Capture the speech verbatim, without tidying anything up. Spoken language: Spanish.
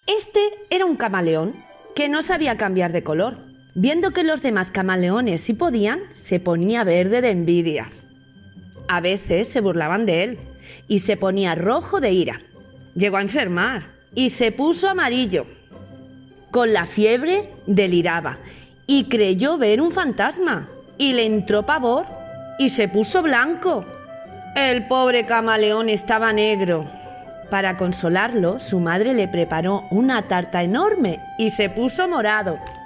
Este era un camaleón que no sabía cambiar de color. Viendo que los demás camaleones sí podían, se ponía verde de envidia. A veces se burlaban de él y se ponía rojo de ira. Llegó a enfermar y se puso amarillo. Con la fiebre deliraba y creyó ver un fantasma y le entró pavor y se puso blanco. El pobre camaleón estaba negro. Para consolarlo, su madre le preparó una tarta enorme y se puso morado.